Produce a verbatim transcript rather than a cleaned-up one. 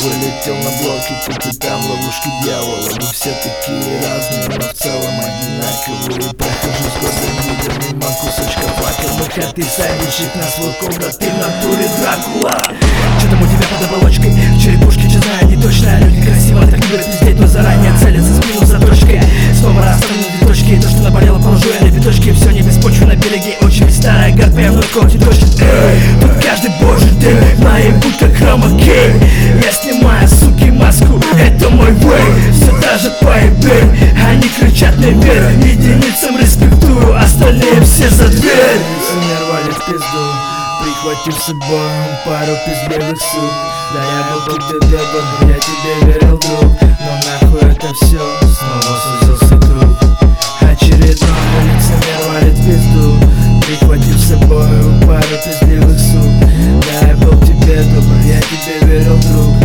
Вылетел на блоки, тут и там ловушки дьявола. Мы все такие разные, но в целом одинаковые. Прохожу с гордым видом мимо кусочка факела. Ты садишь на свой кол, да ты в натуре Дракула. Что там у тебя под оболочкой? В черепушке, че знаю, не точно. Люди красиво так любят пиздеть, но заранее целятся в спину заточкой. Снова расставлены две точки, и то, что наболело, положу я на биточки. Все не без почвы на береге, очень старая гарпия, но коти точит. Эй, тут каждый божий день наебут как хромакей. Я снимаю, суки, маску, это мой вей. Все та же поебень, они кричат не верь. Единицам респектую, остальные все за дверь. Мне рвали в пизду, прихватив с собой пару пиздливых сук. Да я был тут где добр, я тебе верил, друг. Но нахуй это все, снова сузился круг. Очередной лицемер валит пизду, прихватив с собой пару пиздливых сук. Да я был тебе добр, я тебе верил, друг.